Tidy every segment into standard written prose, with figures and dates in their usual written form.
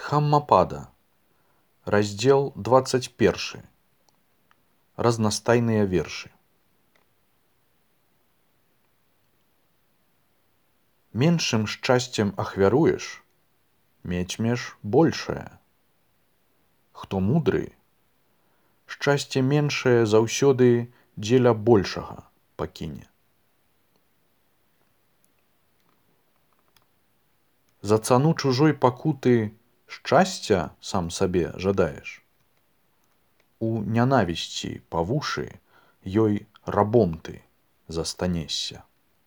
Дхаммапада. Раздзел 21. Разнастайныя вершы. Меншым шчасцем ахвяруеш, мецьмеш большае. Хто мудры, шчасце меншае заўсёды дзеля большага пакіне. За цану чужой пакуты шчасця сам сабе жадаеш. У нянавісці па вушы ёй рабом ты застанешся.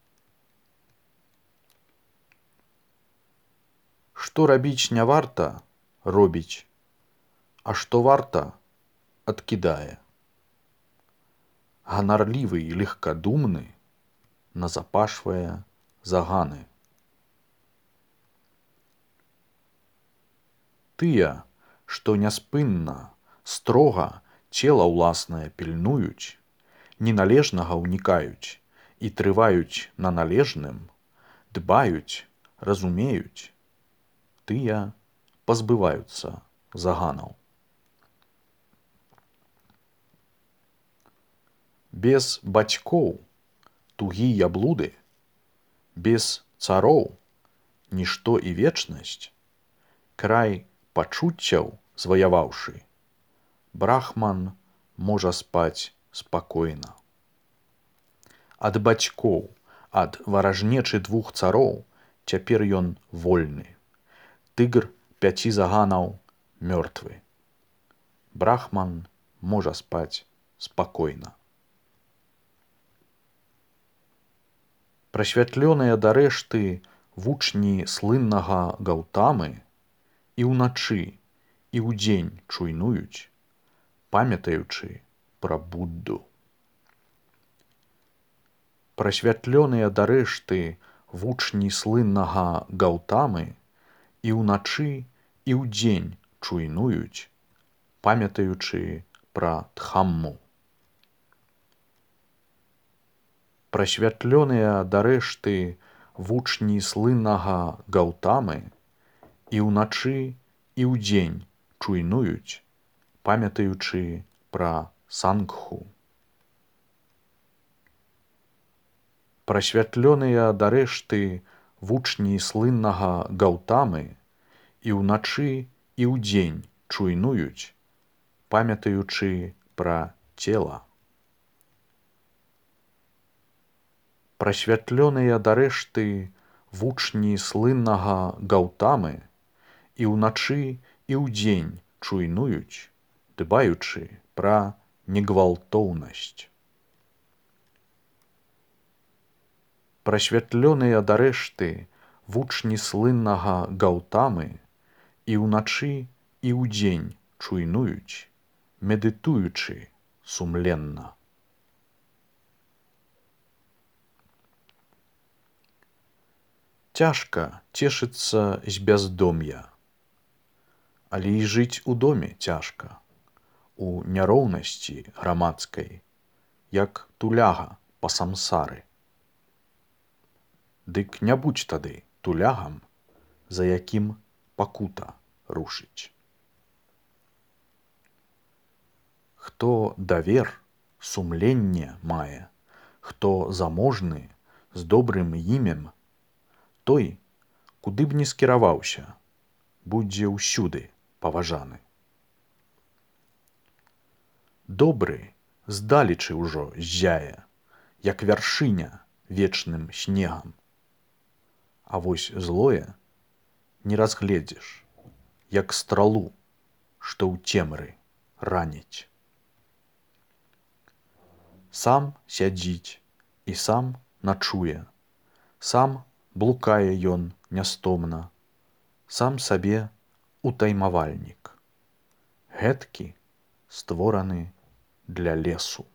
Што рабіць не варта, робіць, а што варта, адкідае. Ганарлівы і легкадумны назапашвае заганы. Тыя, што няспынна, строга цела ўласнае пільнуюць, неналежнага ўнікаюць і трываюць на належным, дбаюць, разумеюць, тыя пазбываюцца заганаў. Без бацькоў тугі яблуды, без цароў нішто і вечнасць, край пачуццяў зваяваўшы, брахман можа спаць спакойна. Ад бацькоў, ад варажнечы двух цароў цяпер ён вольны. Тыгр 5 заганаў мёртвы. Брахман можа спаць спакойна. Прасвятлёныя дарэшты вучні слыннага Гаўтамы і ўначы, і ўдзень чуйнуюць, памятаючы пра Будду. Прасвятлёныя дарэшты вучні слыннага Гаўтамы і ўначы, і ўдзень чуйнуюць, памятаючы пра Дхамму. Прасвятлёныя дарэшты вучні слыннага Гаўтамы і ўначы, і ўдзень чуйнуюць, памятаючы пра Сангху. Прасвятлёныя дарэшты вучні слыннага Гаўтамы і ўначы, і ўдзень чуйнуюць, памятаючы пра цела. Прасвятлёныя дарэшты вучні слыннага Гаўтамы і ўначы, і ўдзень чуйнуюць, дбаючы пра негвалтоўнасць. Прасвятлёныя дарэшты вучні слыннага Гаўтамы і ўначы, і ўдзень чуйнуюць, медытуючы сумленна. Цяжка цешыцца з бяздом'я, але і жыць у доме цяжка, у няроўнасці грамадскай, як туляга па самсары. Дык не будзь тады тулягам, за якім пакута рушыць. Хто давер, сумленне мае, хто заможны, з добрым імем, той, куды б ні скіраваўся, будзе ўсюды паважаны. Добры здалечы ўжо ззяе, як вяршыня вечным снегам, а вось злое не разгледзеш, як стралу, што ў цемры раніць. Сам сядзіць і сам начуе, сам блукае ён нястомна, сам сабе утаймавальнік, гэткі створаны для лесу.